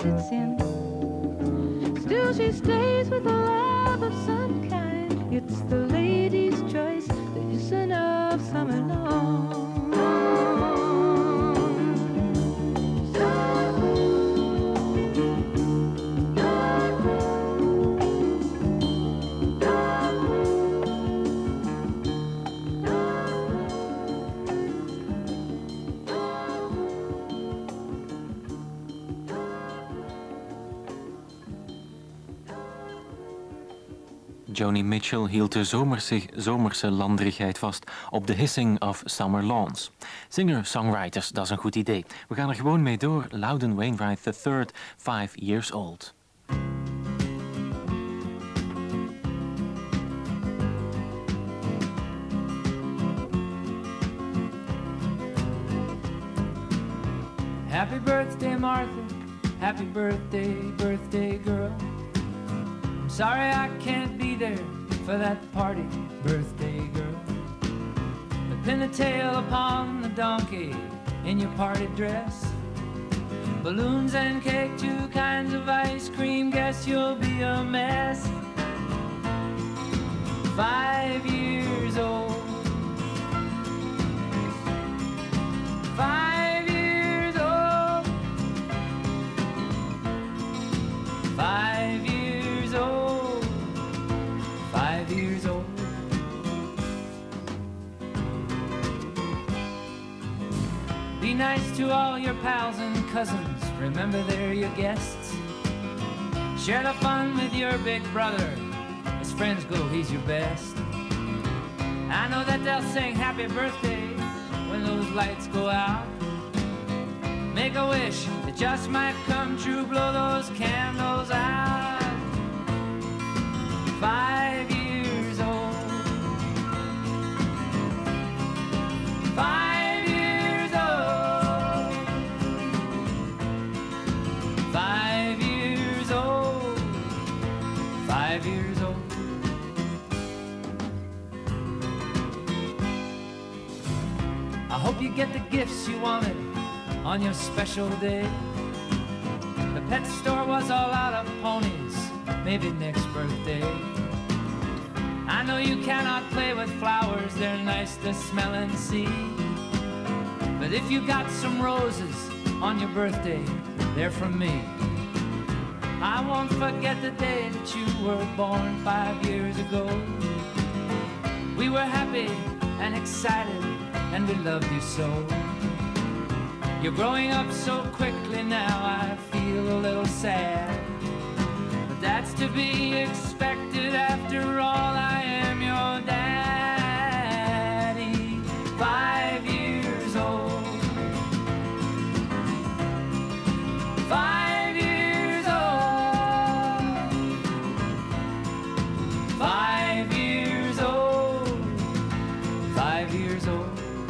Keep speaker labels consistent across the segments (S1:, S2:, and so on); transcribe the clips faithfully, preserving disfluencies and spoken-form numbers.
S1: it's in. Still she stays with a love of some kind. It's the lady's choice, the hissing of summer long.
S2: Joni Mitchell hield de zomerse, zomerse landerigheid vast op The Hissing of Summer Lawns. Singer-songwriters, dat is een goed idee. We gaan er gewoon mee door. Loudon Wainwright the third, five years old.
S3: Happy birthday, Martha. Happy birthday, birthday girl. I'm sorry I can't be there for that party, birthday girl. But pin a tail upon the donkey in your party dress. Balloons and cake, two kinds of ice cream. Guess you'll be a mess. Five years old. Five years old. Five years old. Five years old. Be nice to all your pals and cousins. Remember they're your guests. Share the fun with your big brother. As friends go, he's your best. I know that they'll sing happy birthday when those lights go out. Make a wish that just might come true. Blow those candles out. Five years old. Five years old. Five years old. Five years old. I hope you get the gifts you wanted on your special day. The pet store was all out of ponies. Maybe next birthday. I know you cannot play with flowers, they're nice to smell and see. But if you got some roses on your birthday, they're from me. I won't forget the day that you were born five years ago. We were happy and excited and we loved you so. You're growing up so quickly now, I feel a little sad. But that's to be expected, after all I am your daddy. Five years old. Five years old. Five years old. Five years old.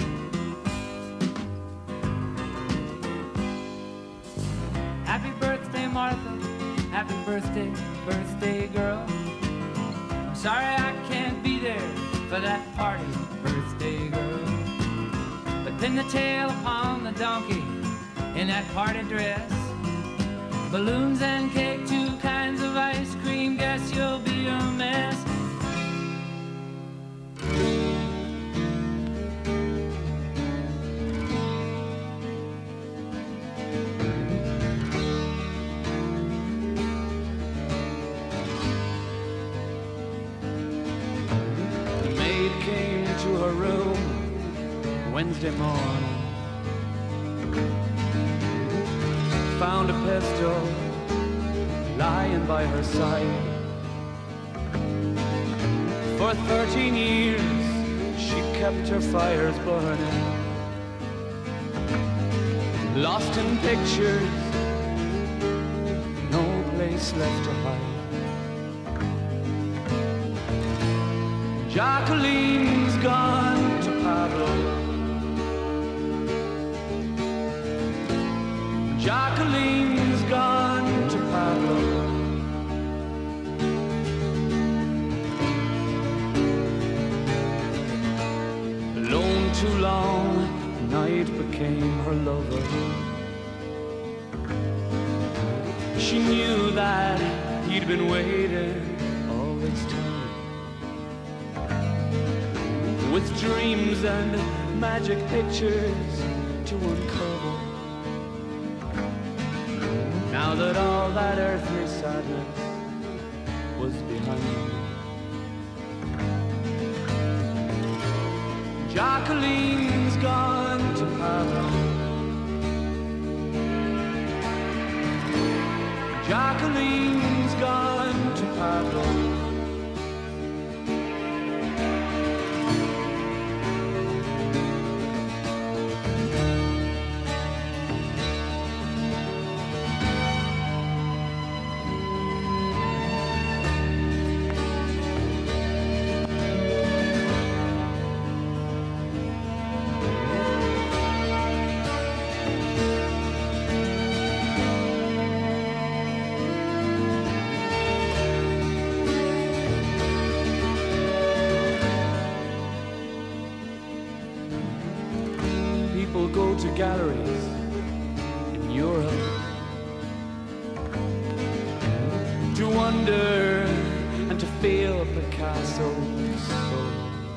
S3: Happy birthday, Martha. Happy birthday, birthday girl. I'm sorry I can't be there for that party, birthday girl. But pin the tail upon the donkey in that party dress. Balloons and cake, two kinds of ice cream. Guess you'll be a mess.
S4: Her room Wednesday morning, found a pistol lying by her side. For thirteen years she kept her fires burning, lost in pictures, no place left to hide. Jacqueline's gone to Pablo. Jacqueline's gone to Pablo. Alone too long, night became her lover. She knew that he'd been waiting all this time, with dreams and magic pictures to uncover. Now that all that earthly sadness was behind, Jacqueline's gone to Pablo. Jacqueline's gone to Pablo. Go to galleries in Europe to wonder and to feel Picasso's soul.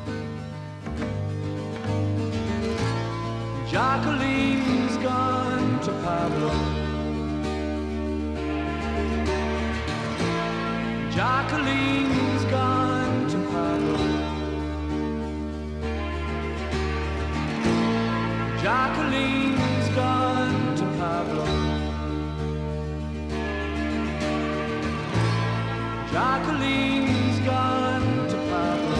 S4: Jacqueline's gone to Pablo. Jacqueline's gone to Pablo. Jacqueline's gone to Pablo. Jacqueline's gone to Pablo.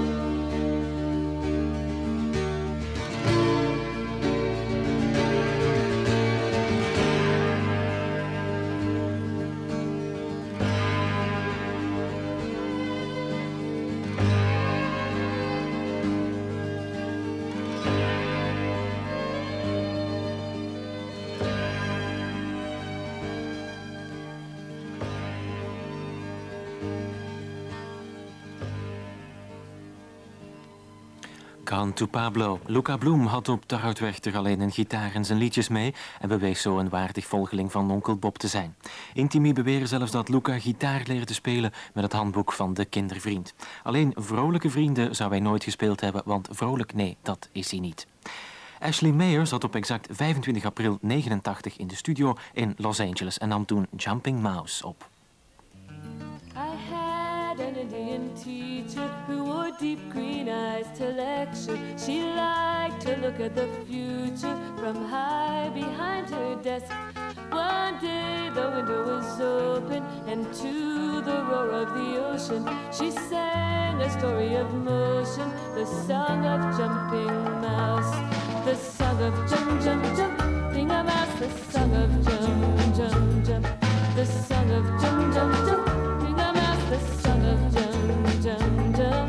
S2: Gone to Pablo. Luca Bloem had op de Houtweg toch alleen een gitaar en zijn liedjes mee en bewees zo een waardig volgeling van onkel Bob te zijn. Intimi beweren zelfs dat Luca gitaar leerde spelen met het handboek van de kindervriend. Alleen vrolijke vrienden zou hij nooit gespeeld hebben, want vrolijk, nee, dat is hij niet. Ashley Mayer zat op exact vijfentwintig april negenentachtig in de studio in Los Angeles en nam toen Jumping Mouse op.
S1: An Indian teacher who wore deep green eyes to lecture. She liked to look at the future from high behind her desk. One day the window was open and to the roar of the ocean she sang a story of motion, the song of Jumping Mouse. The song of jump, jump, jumping a mouse. The song of jump, jump, jump. The song of jump, jump, jumping a mouse. The song of jump, jump, jump.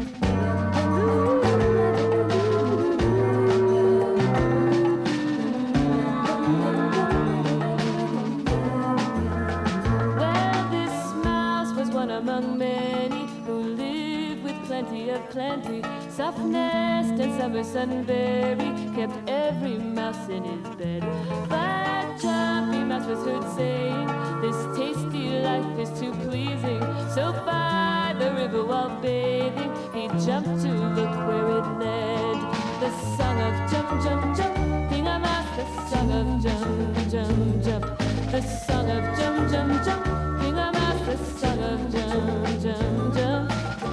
S1: Well, this mouse was one among many who lived with plenty of plenty. Soft nest and summer sunberry kept every mouse in his bed. But Jumping Mouse was heard saying, this tasty life is too pleasing. So by the river while bathing, he jumped to look where it led. The song of jump, jump, jumping a mouse. The song of jump, jump, jump. The song of jump, jump, jumping a mouse. The song of jump, jump, jump.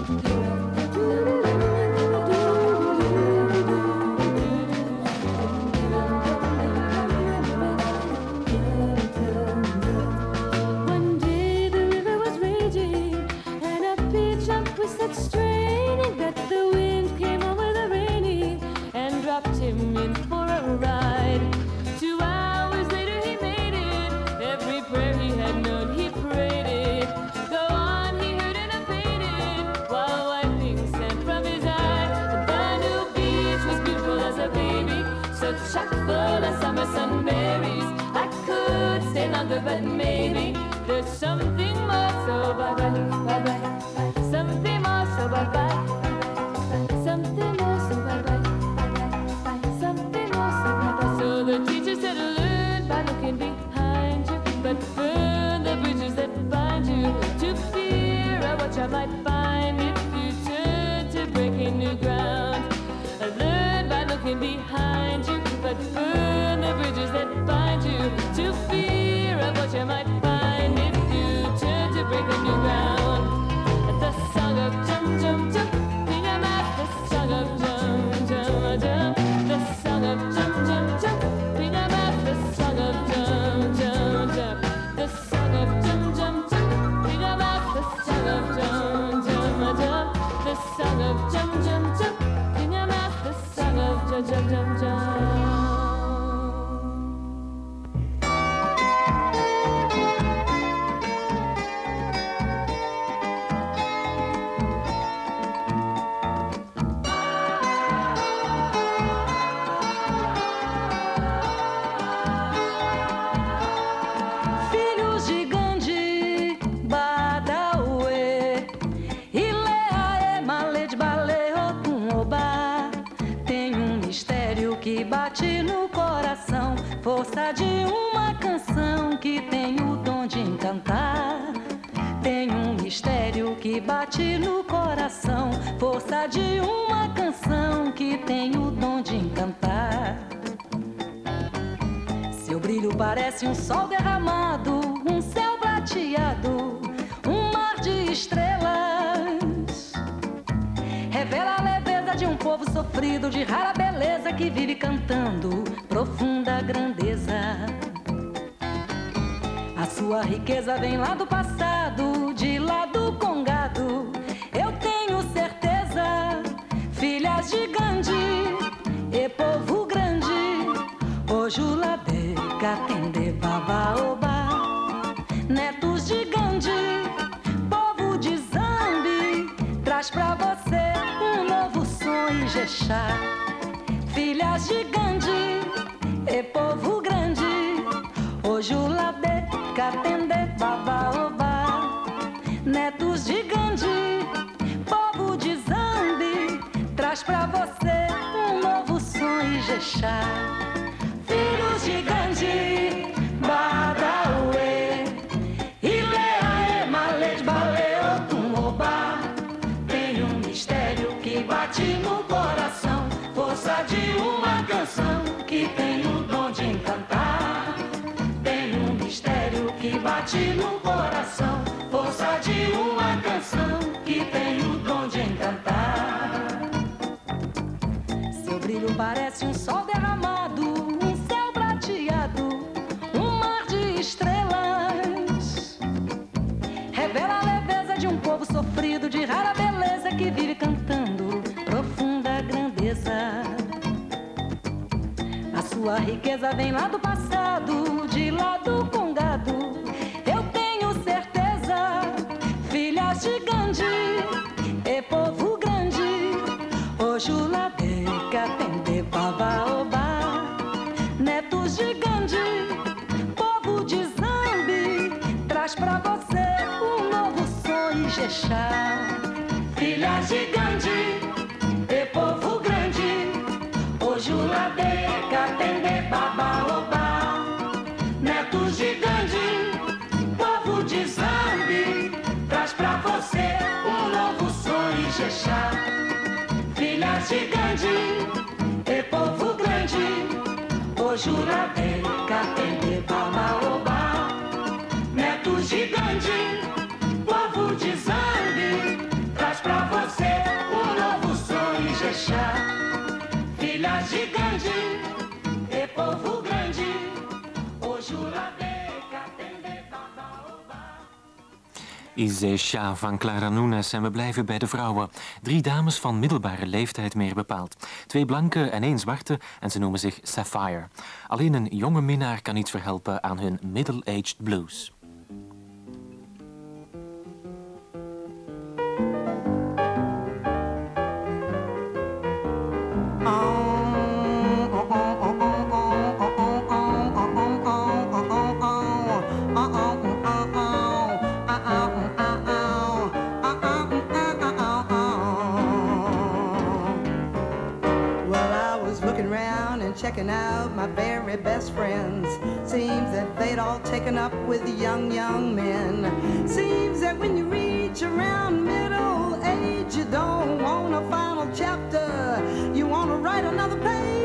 S1: Straining that the wind came over the raining and dropped him in for a ride. Two hours later he made it. Every prayer he had known he prayed it. Go on, he heard and abated while wiping sand from his eye. The new beach was beautiful as a baby, so chock full of summer sunberries. I could stay longer, but maybe there's something more. So bye bye, bye bye. Something more, so bye-bye. Something more, so bye-bye. Something more, so bye-bye. So the teacher said, learn by looking behind you, but first looking behind you, but burn the bridges that bind you to fear of what you might find if you turn to break the new ground. The song of jump, jump, jump, being a math, the song of jump, jump, jump, the song of jump, jump, jump, being a math, the song of jump, jump, jump, the song of jump, jump, jump, being a math, the song of jump, jump, jump, the song of jump, jump, jump, being a math, the song of jump, jump, jump, jump.
S5: Bate no coração, força de uma canção que tem o dom de encantar. Tem um mistério que bate no coração, força de uma canção que tem o dom de encantar. Seu brilho parece um sol derramado, um céu prateado, um mar de estrelas. Revela a leveza de um povo sofrido, de rara beleza que vive cantando profunda grandeza. A sua riqueza vem lá do passado, de lá do Congado. Eu tenho certeza, filhas de Gandhi e povo grande, Ojulade, Katende, Babaoba, netos de Gandhi, povo de Zambi, traz pra você um novo sonho, Ijexá. Filhas de Gandhi e povo grande, Ojulade, Katende, Babaoba, netos de Gandhi, povo de Zambi, traz pra você um novo sonho, Ijexá. Filhos de Gandhi, Badawe, Ilea, Maled, Baleo, Tumoba, tem um mistério que bate no coração, força de uma canção que tem o dom de encantar. Tem um mistério que bate no coração, força de uma canção que tem o dom de encantar. Seu brilho parece um sol derramado, um céu prateado, um mar de estrelas. Revela a leveza de um povo sofrido, de rara beleza que vive cantando profunda grandeza. A sua riqueza vem lá do passado, de lá do Congado. Eu tenho certeza, filhas de Gandhi e povo grande, Ojulade, Katende, Babaoba, netos de Gandhi, povo de Zambi, traz pra você um novo sonho, Ijexá. Filhas de Gandhi e povo grande, Ojulade, Katende, Babaoba, netos de Gandhi, povo de Zambi, traz pra você um novo sonho, Ijexá. Filhas de Gandhi e povo grande, Ojulade, Katende, Babaoba, netos de Gandhi, povo de Zambi, traz pra você um novo sonho, Ijexá. Filhas de Gandhi e povo grande, Ojulade, Katende, Babaoba.
S2: Ijexá van Clara Nunes en we blijven bij de vrouwen. Drie dames van middelbare leeftijd meer bepaald. Twee blanke en één zwarte en ze noemen zich Sapphire. Alleen een jonge minnaar kan iets verhelpen aan hun middle-aged blues.
S6: Checking out my very best friends. Seems that they'd all taken up with young, young men. Seems that when you reach around middle age, you don't want a final chapter. You want to write another page.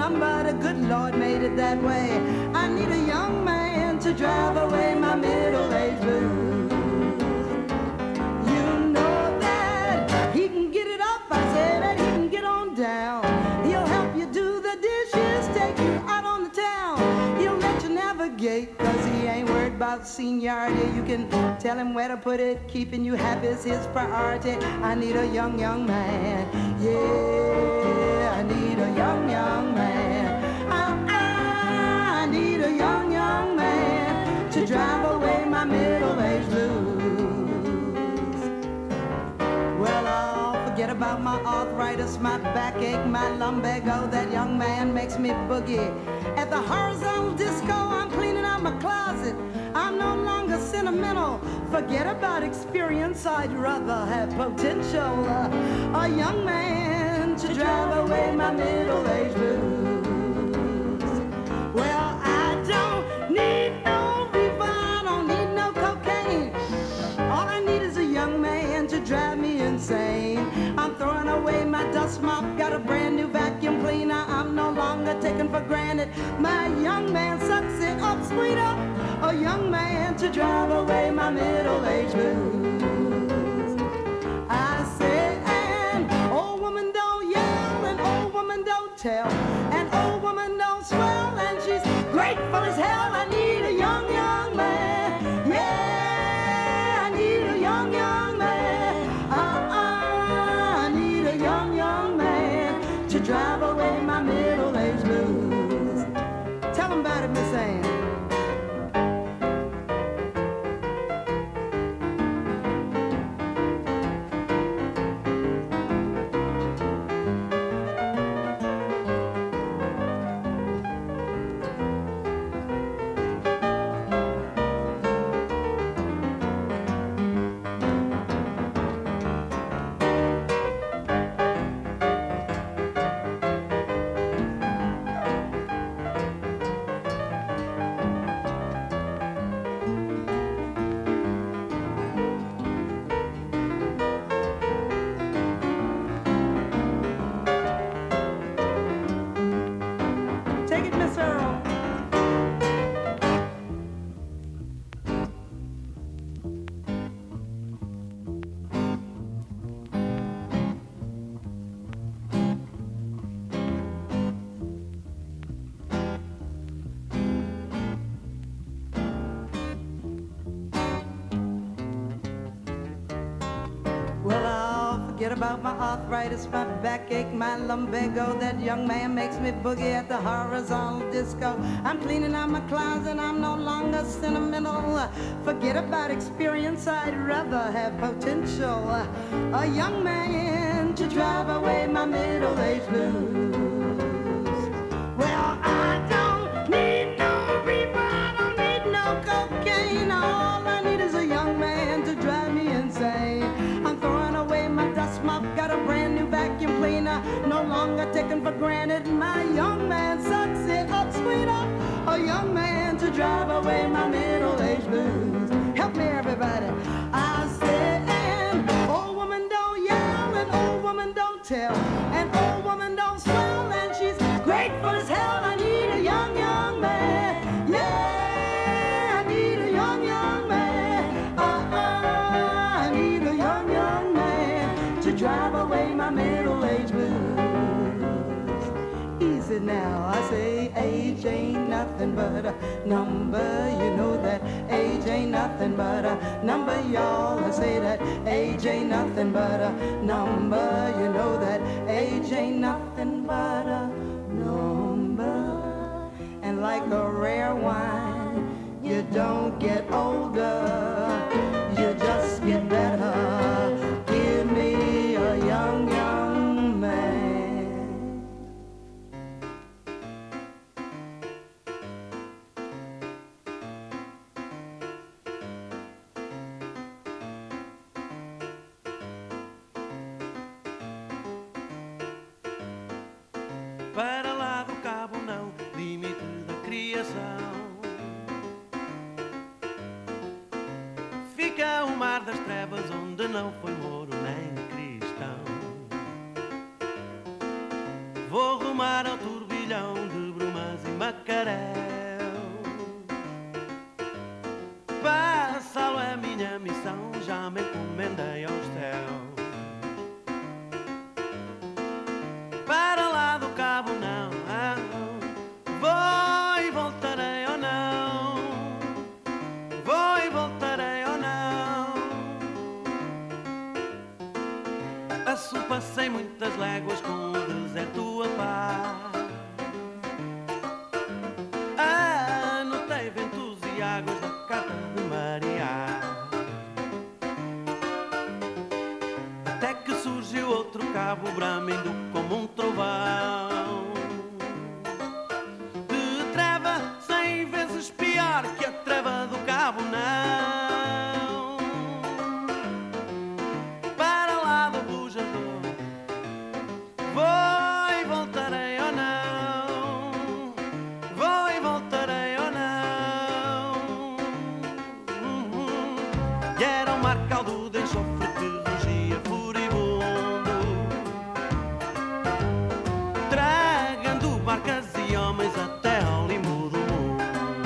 S6: plumb, but a good Lord made it that way. I need a young man to drive away my middle-aged blues. You know that he can get it up, I say that he can get on down. He'll help you do the dishes, take you out on the town. He'll let you navigate, cause he ain't worried about seniority. You can tell him where to put it, keeping you happy is his priority. I need a young, young man. Yeah, I need a young, young man. I, I need a young, young man to drive away my middle-aged blues. Well, I'll forget about my arthritis, my backache, my lumbago. That young man makes me boogie. At the horizontal disco, I'm cleaning out my closet. I'm no longer sentimental. Forget about experience, I'd rather have potential. Uh, a young man to drive away my middle-aged blues. Well, I don't need no reefer, I don't need no cocaine. All I need is a young man to drive me insane. I'm throwing away my dust mop, got a brand new vacuum cleaner. I'm no longer taken for granted. My young man sucks it up, sweeter. A young man to drive away my middle-aged blues. I say, an old woman don't yell, an old woman don't tell, an old woman don't swell, and she's grateful as hell. I need a young, young man. Yeah, I need a young, young man. Uh-uh, I need a young, young man to drive away my middle-aged blues. Tell them about it, Miss Ann. About my arthritis, my backache, my lumbago. That young man makes me boogie at the horizontal disco. I'm cleaning out my closet, I'm no longer sentimental. Forget about experience, I'd rather have potential. A young man to drive away my middle-aged blues. Well, I don't need no reefer, I don't need no cocaine. All I need is a young man to drive me insane. I'm throwing away my dust mop, got a brand new vacuum cleaner, no longer taken for granted. My young man sucks it up, sweeter. A young man to drive away my middle-aged blues. Help me, everybody. I said, an old woman don't yell, an old woman don't tell, an old woman don't swell, and she's grateful as hell. I need a young, young man. Yeah, I need a young, young man. Uh-uh, I need a young, young man to drive away my middle-aged blues. Easy now, I say age ain't nothing but a number. You know that age ain't nothing but a number, y'all. I say that age ain't nothing but a number. You know that age ain't nothing but a number. And like a rare wine, you don't get older, you just get better. Give me a young, young man.
S7: Para lá do cabo não, limite da criação, fica o mar das trevas, onde não foi moro nem cristão. Vou rumar ao turbilhão missão já me encomendei aos céus. Para lá do cabo não, ah, vou e voltarei ou não, vou e voltarei ou não. Assim passei muitas léguas com o deserto a par. Anotei ventos e águas da carta de Maria, até que surgiu outro cabo bramindo como um trovão, de treva cem vezes pior que a treva do cabo não. Para lá do bujador, vou e voltarei ou não, vou e voltarei ou não. E era um mar caldo de enxofre que rugia furibundo, tragando barcas e homens até ao limbo do mundo.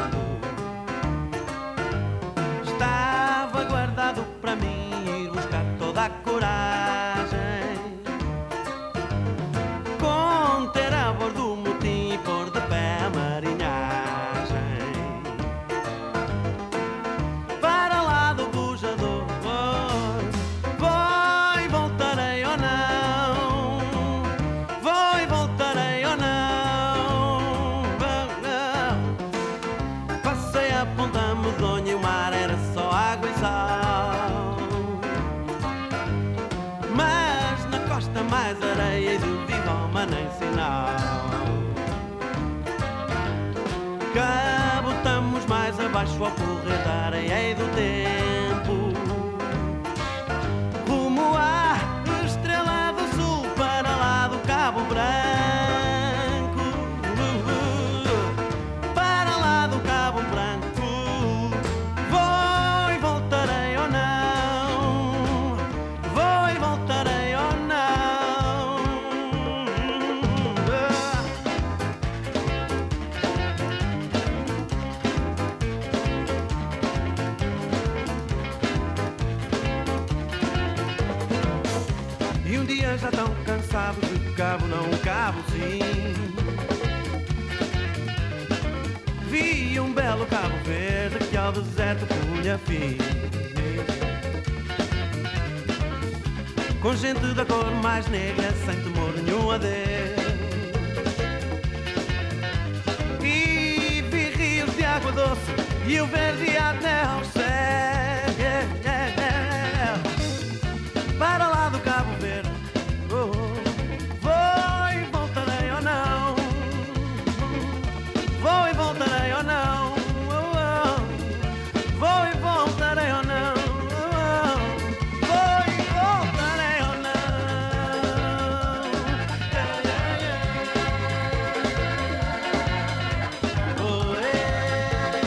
S7: Estava guardado para mim ir buscar toda a coragem, conter a bordo o motim e pôr de pé a marinhagem. Para lá do bujador, vou e voltarei ou não, vou e voltarei ou não, vou, não. Passei a ponta medonha e o mar era só água e sal, mas na costa mais areia e do Vivoma nem sinal. Cabotamos mais abaixo ao correr da areia e do tempo, rumo à estrela do sul, para lá do Cabo Branco, para lá do Cabo Branco. Vou e voltarei ou não, vou e voltarei ou não. E um dia já tão cansado de cabo não cabo sim, vi um belo Cabo Verde que ao deserto punha fim, com gente da cor mais negra sem temor nenhum a Deus. E vi rios de água doce e o verde até aos céus. Para lá do Cabo Verde, oh, oh, vou e voltarei ou não, vou e voltarei ou não, oh, oh, vou e voltarei ou não, oh, oh, vou e voltarei ou não. Yeah, yeah, yeah. Oh, yeah, yeah,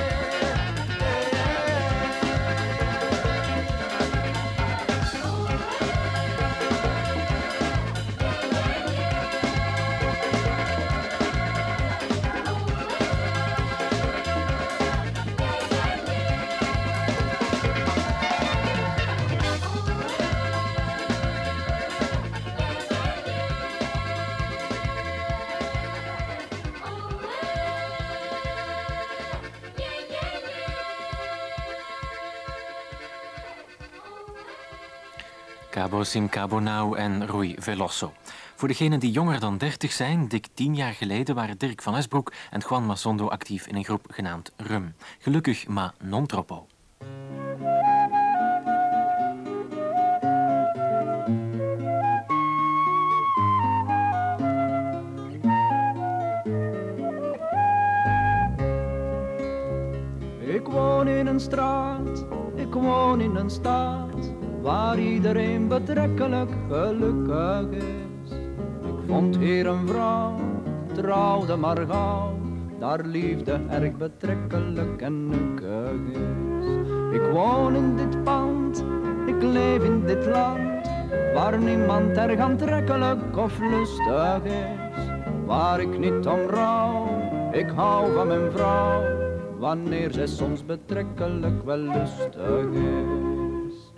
S2: Cabo Sim Cabo Now en Rui Veloso. Voor degenen die jonger dan dertig zijn, dik tien jaar geleden waren Dirk van Esbroek en Juan Masondo actief in een groep genaamd Rum. Gelukkig, maar non troppo.
S4: Ik woon in een straat, ik woon in een stad, waar iedereen betrekkelijk gelukkig is. Ik vond hier een vrouw, trouwde maar gauw, daar liefde erg betrekkelijk en nukkig is. Ik woon in dit pand, ik leef in dit land, waar niemand erg aantrekkelijk of lustig is. Waar ik niet om rouw, ik hou van mijn vrouw, wanneer zij soms betrekkelijk wel lustig is.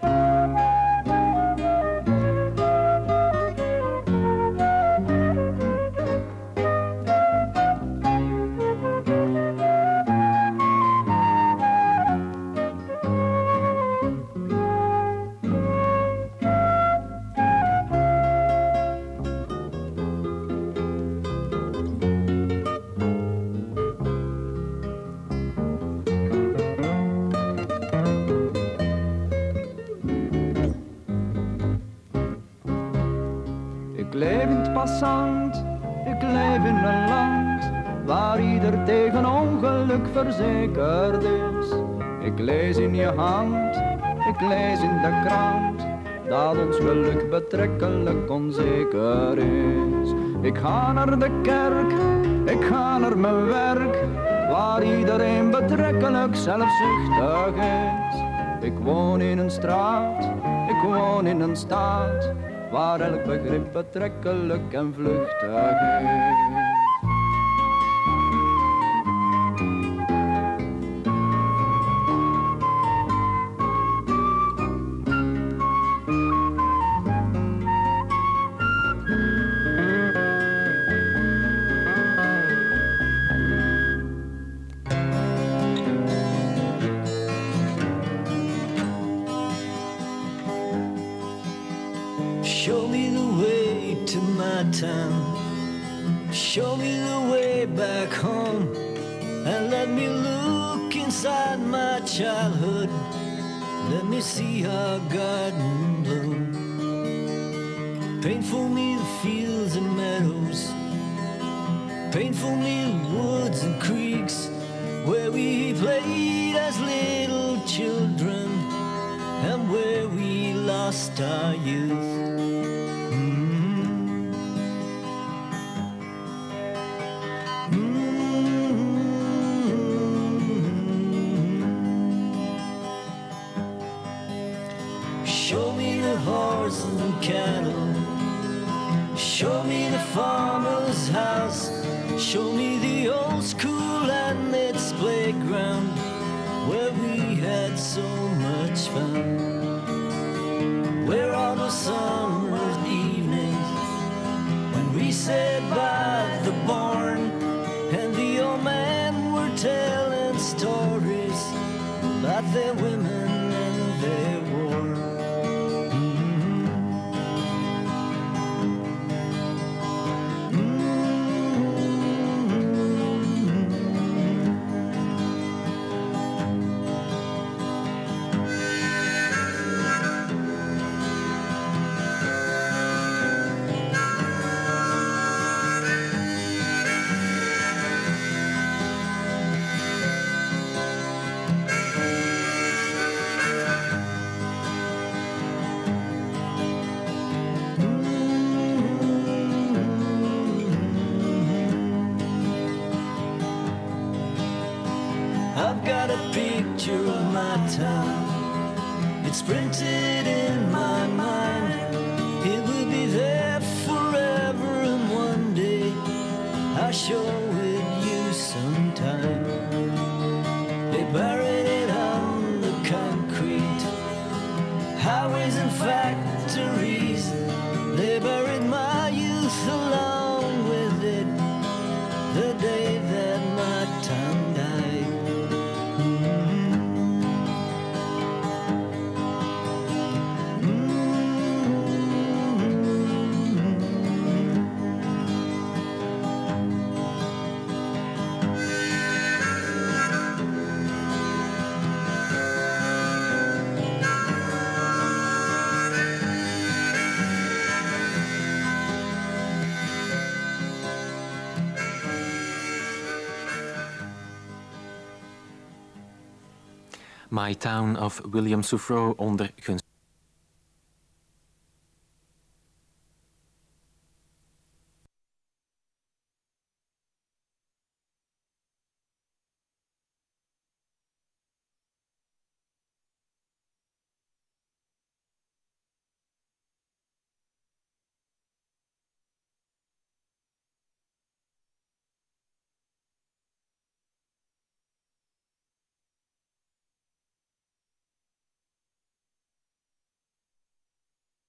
S4: Ik leef in een land waar ieder tegen ongeluk verzekerd is. Ik lees in je hand, ik lees in de krant, dat ons geluk betrekkelijk onzeker is. Ik ga naar de kerk, ik ga naar mijn werk, waar iedereen betrekkelijk zelfzuchtig is. Ik woon in een straat, ik woon in een staat, waar elk begrip betrekkelijk en vluchtig is.
S8: Show me the way to my town. Show me the way back home. And let me look inside my childhood. Let me see our garden bloom. Paint for me the fields and meadows. Paint for me the woods and creeks where we played as little children and where we lost our youth. Show me the horse and cattle. Show me the farmer's house. Show me the old school and its playground where we had so much fun. Where all the summer evenings when we sat by the barn and the old men were telling stories about their women and their war. I've got a picture of my town. It's printed in my mind. It will be there forever, and one day I'll show it you sometime. They buried it on the concrete, highways and factories. They buried my youth along with it, the day that my town died.
S2: My Town of William Souffreau onder gunst